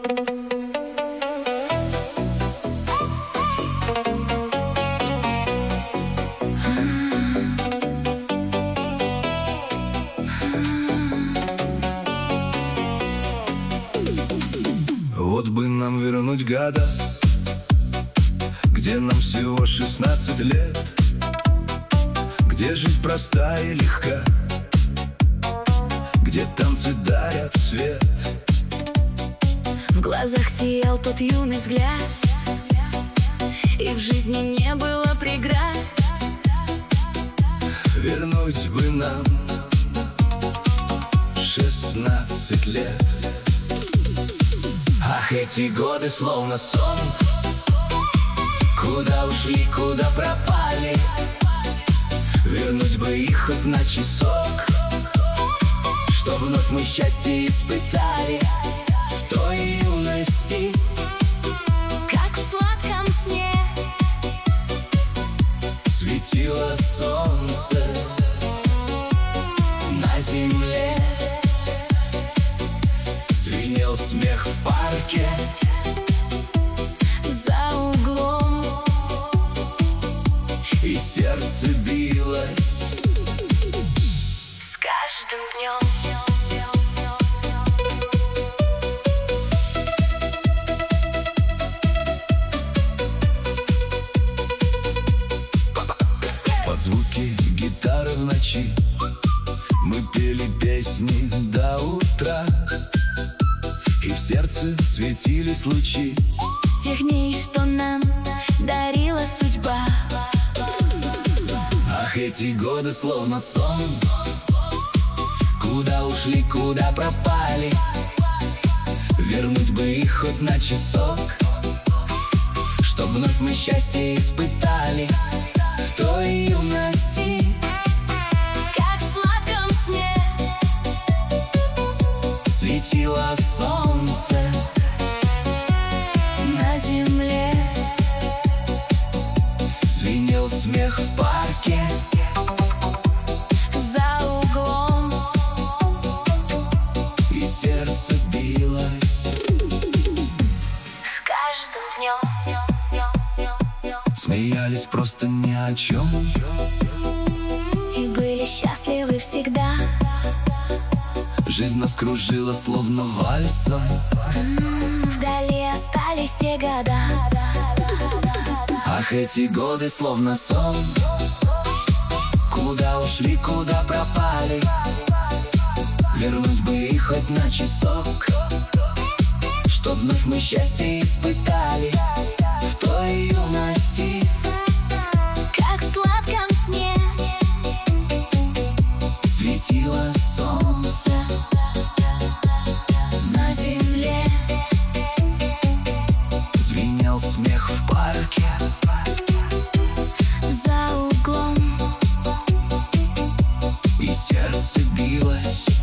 Вот бы нам вернуть года, где нам всего 16 лет, где жизнь простая и легка, где танцы дарят свет. В глазах сиял тот юный взгляд, и в жизни не было преград. Вернуть бы нам 16 лет. Ах, эти годы словно сон, куда ушли, куда пропали. Вернуть бы их хоть на часок, что вновь мы счастье испытали в той юности. Как в сладком сне Светило солнце на земле, звенел смех в парке за углом, и сердце билось с каждым днем. Под звуки гитары в ночи мы пели песни до утра, и в сердце светились лучи Тех дней, что нам дарила судьба. Ах, эти годы словно сон, куда ушли, куда пропали. Вернуть бы их хоть на часок, чтоб вновь мы счастье испытали в той юности. Как в сладком сне Светило солнце на земле, звенел смех в парке за углом, и сердце билось с каждым днем. Смеялись просто ни о чем, И были счастливы всегда. жизнь нас кружила словно вальсом. Вдали остались те года. Ах, эти годы словно сон, куда ушли, куда пропали. Вернуть бы их хоть на часок, чтоб вновь мы счастье испытали в той юности. Как в сладком сне Светило солнце на земле, звенел смех в парке за углом, и сердце билось